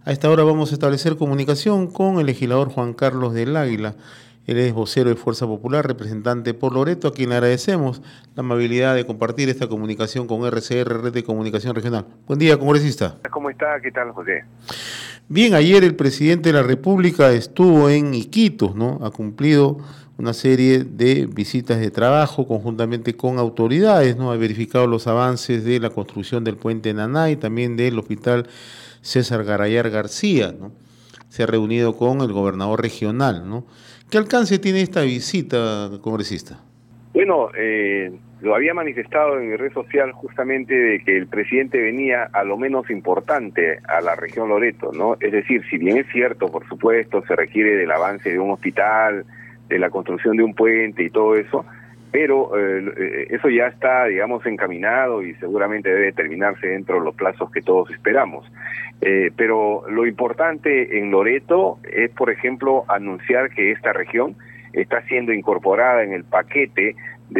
A esta hora vamos a establecer comunicación con el legislador Juan Carlos del Águila. Él es vocero de Fuerza Popular, representante por Loreto, a quien le agradecemos la amabilidad de compartir esta comunicación con RCR, Red de Comunicación Regional. Buen día, congresista. ¿Cómo está? ¿Qué tal, José? Bien, ayer el presidente de la República estuvo en Iquitos, ¿no? Ha cumplido una serie de visitas de trabajo conjuntamente con autoridades, ¿no? Ha verificado los avances de la construcción del puente Nanay, también del hospital César Garayar García, ¿no? Se ha reunido con el gobernador regional, ¿no? ¿Qué alcance tiene esta visita, congresista? Bueno, lo había manifestado en mi red social justamente de que el presidente venía a lo menos importante a la región Loreto, ¿no? Es decir, si bien es cierto, por supuesto, se requiere del avance de un hospital, de la construcción de un puente y todo eso, pero eso ya está, digamos, encaminado y seguramente debe terminarse dentro de los plazos que todos esperamos. Pero lo importante en Loreto es, por ejemplo, anunciar que esta región está siendo incorporada en el paquete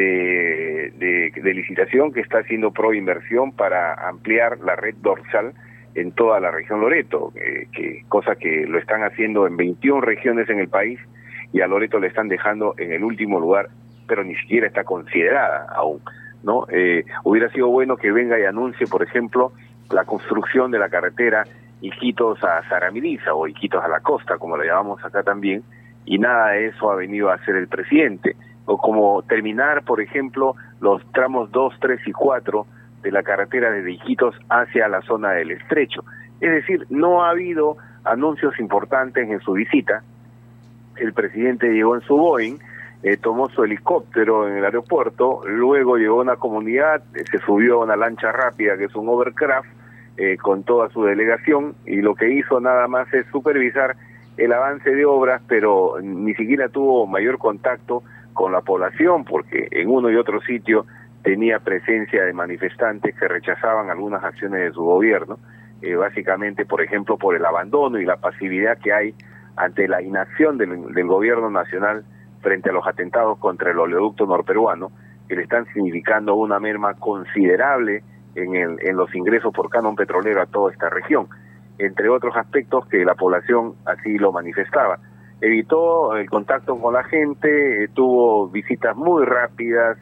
de licitación que está haciendo Proinversión para ampliar la red dorsal en toda la región Loreto, cosa que lo están haciendo en 21 regiones en el país, y a Loreto le están dejando en el último lugar, pero ni siquiera está considerada aún, ¿no? Hubiera sido bueno que venga y anuncie, por ejemplo, la construcción de la carretera Iquitos a Zaramiriza o Iquitos a la Costa, como la llamamos acá también, y nada de eso ha venido a hacer el presidente. O como terminar, por ejemplo, los tramos 2, 3 y 4 de la carretera desde Iquitos hacia la zona del Estrecho. Es decir, no ha habido anuncios importantes en su visita. El presidente llegó en su Boeing, tomó su helicóptero en el aeropuerto, luego llegó a una comunidad, se subió a una lancha rápida que es un Overcraft, con toda su delegación, y lo que hizo nada más es supervisar el avance de obras, pero ni siquiera tuvo mayor contacto con la población, porque en uno y otro sitio tenía presencia de manifestantes que rechazaban algunas acciones de su gobierno, básicamente, por ejemplo, por el abandono y la pasividad que hay ante la inacción del gobierno nacional frente a los atentados contra el oleoducto norperuano, que le están significando una merma considerable en los ingresos por canon petrolero a toda esta región, entre otros aspectos que la población así lo manifestaba. Evitó el contacto con la gente, tuvo visitas muy rápidas,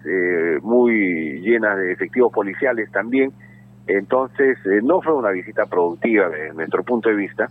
muy llenas de efectivos policiales también, entonces no fue una visita productiva desde nuestro punto de vista.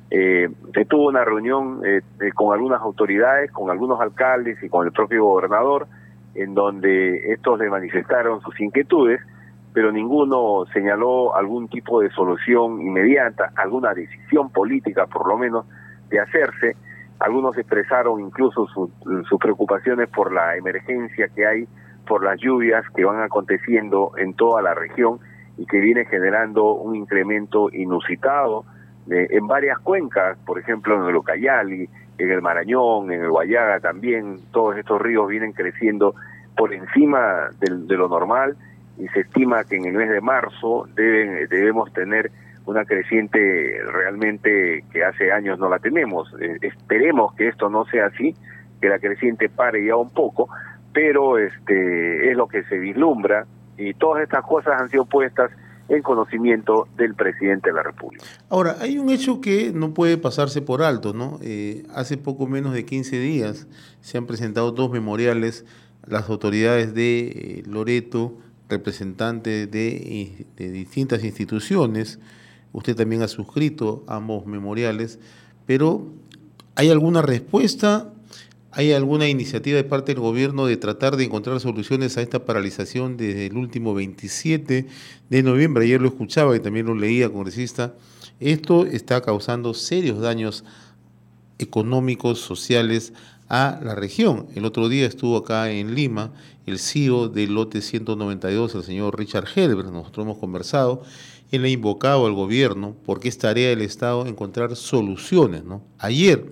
Se tuvo una reunión con algunas autoridades, con algunos alcaldes y con el propio gobernador, en donde estos le manifestaron sus inquietudes, pero ninguno señaló algún tipo de solución inmediata, alguna decisión política por lo menos de hacerse. Algunos expresaron incluso sus preocupaciones por la emergencia que hay, por las lluvias que van aconteciendo en toda la región y que viene generando un incremento inusitado en varias cuencas, por ejemplo en el Ucayali, en el Marañón, en el Guayaga también. Todos estos ríos vienen creciendo por encima de lo normal, y se estima que en el mes de marzo debemos tener una creciente realmente que hace años no la tenemos. Esperemos que esto no sea así, que la creciente pare ya un poco, pero es lo que se vislumbra, y todas estas cosas han sido puestas en conocimiento del presidente de la República. Ahora, hay un hecho que no puede pasarse por alto, ¿no? Hace poco menos de 15 días se han presentado dos memoriales a las autoridades de Loreto, representantes de distintas instituciones. Usted también ha suscrito ambos memoriales, pero ¿hay alguna respuesta? ¿Hay alguna iniciativa de parte del gobierno de tratar de encontrar soluciones a esta paralización desde el último 27 de noviembre? Ayer lo escuchaba y también lo leía, congresista. Esto está causando serios daños económicos, sociales a la región. El otro día estuvo acá en Lima el CEO del lote 192, el señor Richard Helber. Nosotros hemos conversado. Él ha invocado al gobierno porque es tarea del Estado encontrar soluciones, ¿no? Ayer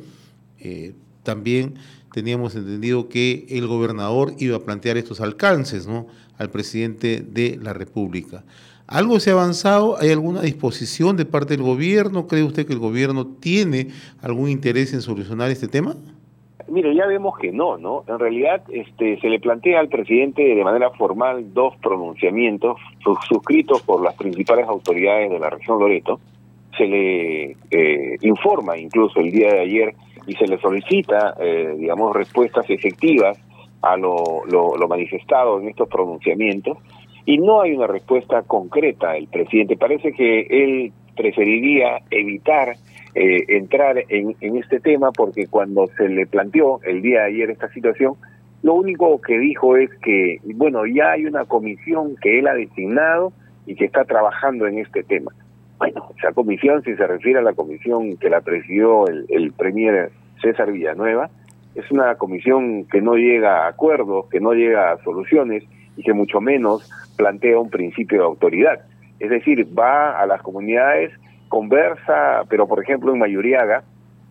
también teníamos entendido que el gobernador iba a plantear estos alcances, ¿no?, al presidente de la República. ¿Algo se ha avanzado? ¿Hay alguna disposición de parte del gobierno? ¿Cree usted que el gobierno tiene algún interés en solucionar este tema? Mire, ya vemos que no. En realidad se le plantea al presidente de manera formal dos pronunciamientos suscritos por las principales autoridades de la región Loreto. Se le informa incluso el día de ayer y se le solicita, digamos, respuestas efectivas a lo manifestado en estos pronunciamientos, y no hay una respuesta concreta del presidente. Parece que él preferiría evitar entrar en este tema, porque cuando se le planteó el día de ayer esta situación, lo único que dijo es que, bueno, ya hay una comisión que él ha designado y que está trabajando en este tema. Bueno, esa comisión, si se refiere a la comisión que la presidió el premier César Villanueva, es una comisión que no llega a acuerdos, que no llega a soluciones y que mucho menos plantea un principio de autoridad. Es decir, va a las comunidades, conversa, pero por ejemplo en Mayuriaga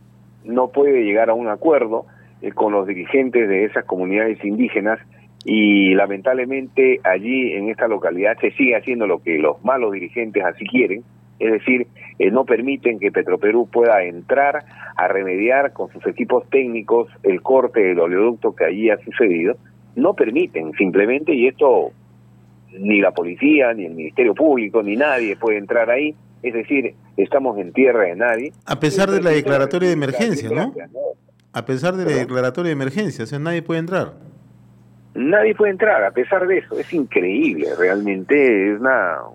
no puede llegar a un acuerdo con los dirigentes de esas comunidades indígenas, y lamentablemente allí en esta localidad se sigue haciendo lo que los malos dirigentes así quieren, es decir, no permiten que Petroperú pueda entrar a remediar con sus equipos técnicos el corte del oleoducto que allí ha sucedido. No permiten simplemente, y esto ni la policía, ni el Ministerio Público, ni nadie puede entrar ahí. Es decir, estamos en tierra de nadie. A pesar de la declaratoria de emergencia, ¿no? A pesar de la declaratoria de emergencia, o sea, nadie puede entrar. Nadie puede entrar, a pesar de eso. Es increíble, realmente es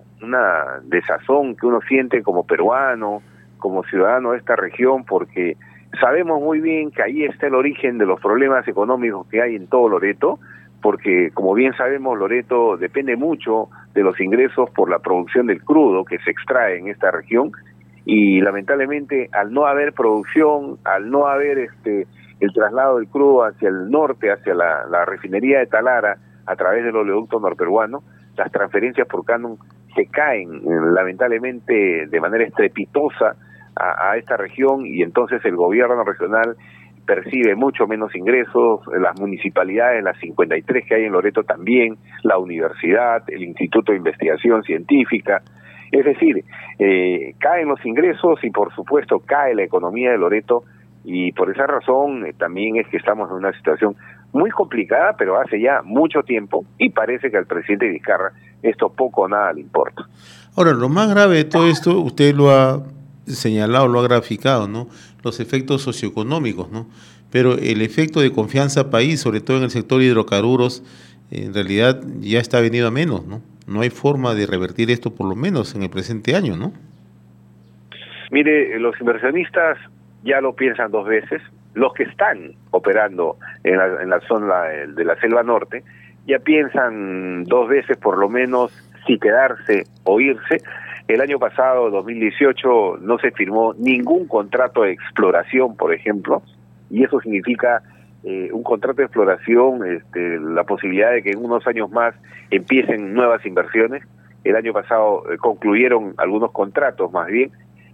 una desazón que uno siente como peruano, como ciudadano de esta región, porque sabemos muy bien que ahí está el origen de los problemas económicos que hay en todo Loreto, porque como bien sabemos, Loreto depende mucho de los ingresos por la producción del crudo que se extrae en esta región, y lamentablemente al no haber producción, al no haber el traslado del crudo hacia el norte, hacia la refinería de Talara a través del oleoducto norperuano, las transferencias por canon se caen lamentablemente de manera estrepitosa a esta región, y entonces el gobierno regional percibe mucho menos ingresos, las municipalidades, las 53 que hay en Loreto también, la universidad, el Instituto de Investigación Científica. Es decir, caen los ingresos y por supuesto cae la economía de Loreto, y por esa razón también es que estamos en una situación muy complicada, pero hace ya mucho tiempo, y parece que al presidente Vizcarra esto poco o nada le importa. Ahora, lo más grave de todo esto, usted lo ha señalado, lo ha graficado, ¿no? Los efectos socioeconómicos, ¿no? Pero el efecto de confianza país, sobre todo en el sector hidrocarburos, en realidad ya está venido a menos, ¿no? No hay forma de revertir esto, por lo menos en el presente año, ¿no? Mire, los inversionistas ya lo piensan dos veces. Los que están operando en la zona de la Selva Norte ya piensan dos veces por lo menos si quedarse o irse. El año pasado, 2018, no se firmó ningún contrato de exploración, por ejemplo, y eso significa un contrato de exploración, la posibilidad de que en unos años más empiecen nuevas inversiones. El año pasado concluyeron algunos contratos, más bien.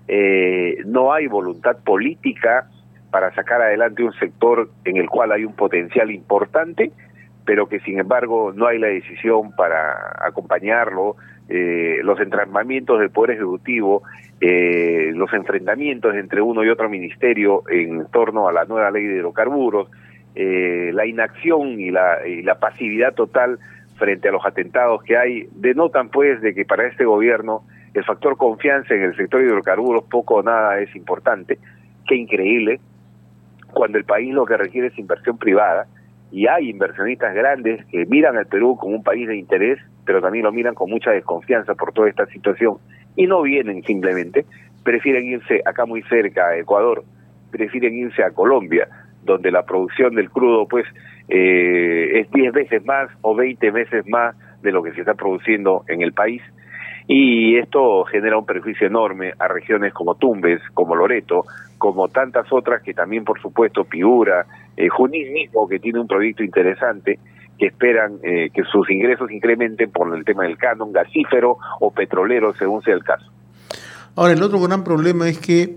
No hay voluntad política para sacar adelante un sector en el cual hay un potencial importante, pero que sin embargo no hay la decisión para acompañarlo. Los entramamientos del Poder Ejecutivo, los enfrentamientos entre uno y otro ministerio en torno a la nueva ley de hidrocarburos, la inacción y la pasividad total frente a los atentados que hay, denotan pues de que para este gobierno el factor confianza en el sector de hidrocarburos poco o nada es importante. Qué increíble, cuando el país lo que requiere es inversión privada, y hay inversionistas grandes que miran al Perú como un país de interés, pero también lo miran con mucha desconfianza por toda esta situación, y no vienen simplemente, prefieren irse acá muy cerca a Ecuador, prefieren irse a Colombia, donde la producción del crudo pues es 10 veces más o 20 veces más de lo que se está produciendo en el país, y esto genera un perjuicio enorme a regiones como Tumbes, como Loreto, como tantas otras que también, por supuesto, Piura, Junín mismo, que tiene un proyecto interesante, que esperan que sus ingresos incrementen por el tema del canon gasífero o petrolero, según sea el caso. Ahora, el otro gran problema es que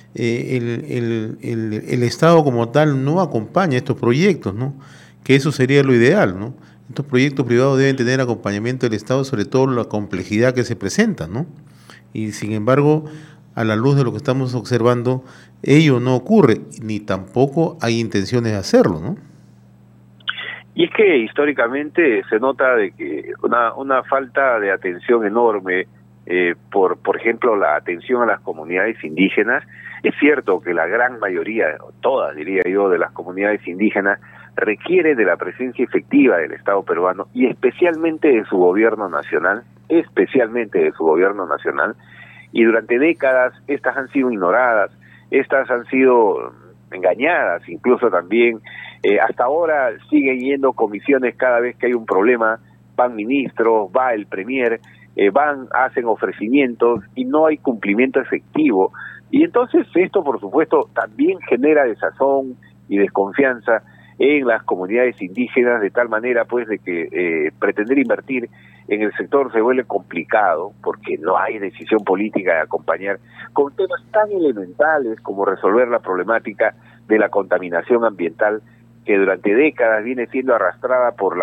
el Estado como tal no acompaña estos proyectos, ¿no? Que eso sería lo ideal, ¿no? Estos proyectos privados deben tener acompañamiento del Estado, sobre todo la complejidad que se presenta, ¿no? Y sin embargo, a la luz de lo que estamos observando, ello no ocurre, ni tampoco hay intenciones de hacerlo, ¿no? Y es que históricamente se nota de que una falta de atención enorme por ejemplo, la atención a las comunidades indígenas, Es cierto que la gran mayoría, todas diría yo, de las comunidades indígenas requiere de la presencia efectiva del Estado peruano y especialmente de su gobierno nacional, y durante décadas estas han sido ignoradas, estas han sido engañadas, incluso también hasta ahora siguen yendo comisiones cada vez que hay un problema, van ministros, va el premier, hacen ofrecimientos y no hay cumplimiento efectivo. Y entonces esto, por supuesto, también genera desazón y desconfianza en las comunidades indígenas, de tal manera pues de que pretender invertir en el sector se vuelve complicado porque no hay decisión política de acompañar con temas tan elementales como resolver la problemática de la contaminación ambiental que durante décadas viene siendo arrastrada por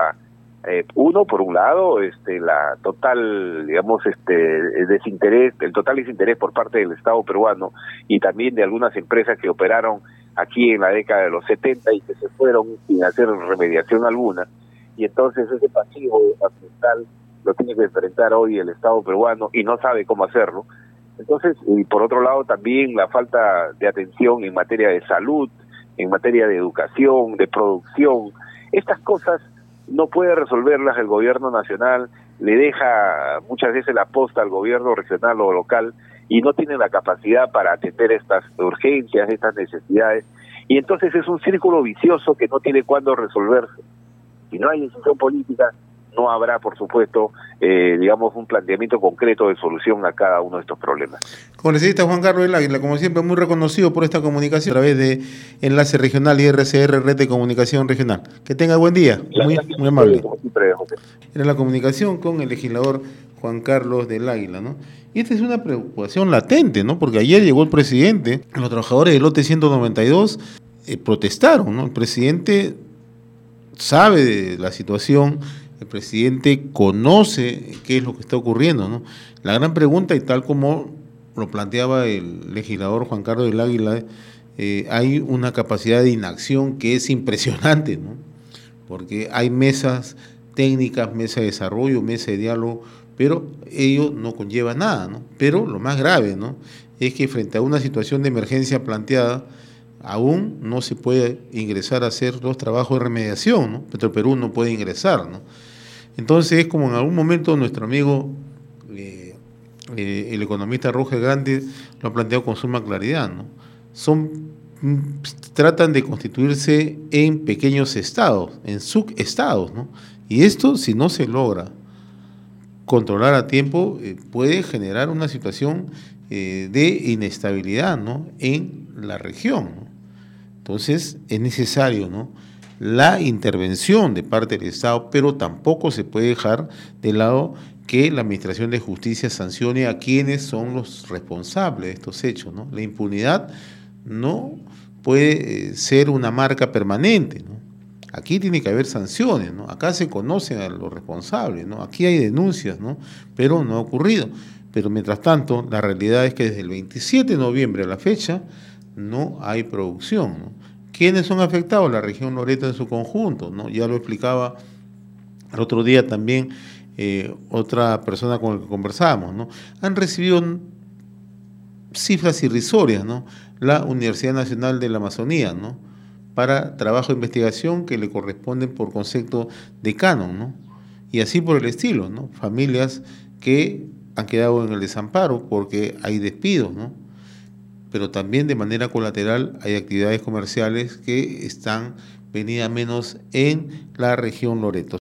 por un lado, la total, digamos, desinterés, el total desinterés por parte del Estado peruano y también de algunas empresas que operaron aquí en la década de los 70 y que se fueron sin hacer remediación alguna. Y entonces ese pasivo ambiental lo tiene que enfrentar hoy el Estado peruano y no sabe cómo hacerlo. Entonces, y por otro lado también la falta de atención en materia de salud, en materia de educación, de producción, estas cosas no puede resolverlas el gobierno nacional, le deja muchas veces la posta al gobierno regional o local y no tiene la capacidad para atender estas urgencias, estas necesidades, y entonces es un círculo vicioso que no tiene cuándo resolverse. Si no hay decisión política, no habrá, por supuesto, digamos, un planteamiento concreto de solución a cada uno de estos problemas. Congresista Juan Carlos del Águila, como siempre, muy reconocido por esta comunicación a través de Enlace Regional y RCR, Red de Comunicación Regional. Que tenga buen día, muy amable. Era la comunicación con el legislador Juan Carlos del Águila, ¿no? Y esta es una preocupación latente, ¿no? Porque ayer llegó el presidente, los trabajadores del lote 192 protestaron, ¿no? El presidente sabe de la situación. El presidente conoce qué es lo que está ocurriendo, ¿no? La gran pregunta, y tal como lo planteaba el legislador Juan Carlos del Águila, hay una capacidad de inacción que es impresionante, ¿no? Porque hay mesas técnicas, mesa de desarrollo, mesa de diálogo, pero ello no conlleva nada, ¿no? Pero lo más grave, ¿no?, es que frente a una situación de emergencia planteada, aún no se puede ingresar a hacer los trabajos de remediación, ¿no? Petroperú no puede ingresar, ¿no? Entonces es como en algún momento nuestro amigo, el economista Roger Grande, lo ha planteado con suma claridad, ¿no? Tratan de constituirse en pequeños estados, en subestados, ¿no? Y esto, si no se logra controlar a tiempo, puede generar una situación de inestabilidad, ¿no?, en la región, ¿no? Entonces es necesario, ¿no?, la intervención de parte del Estado, pero tampoco se puede dejar de lado que la Administración de Justicia sancione a quienes son los responsables de estos hechos, ¿no? La impunidad no puede ser una marca permanente, ¿no? Aquí tiene que haber sanciones, ¿no? Acá se conocen a los responsables, ¿no? Aquí hay denuncias, ¿no?, pero no ha ocurrido. Pero mientras tanto, la realidad es que desde el 27 de noviembre a la fecha no hay producción, ¿no? ¿Quiénes son afectados? La región Loreto en su conjunto, ¿no? Ya lo explicaba el otro día también otra persona con la que conversábamos, ¿no? Han recibido cifras irrisorias, ¿no?, la Universidad Nacional de la Amazonía, ¿no?, para trabajo de investigación que le corresponden por concepto de canon, ¿no? Y así por el estilo, ¿no? Familias que han quedado en el desamparo porque hay despidos, ¿no? Pero también de manera colateral hay actividades comerciales que están venidas menos en la región Loreto.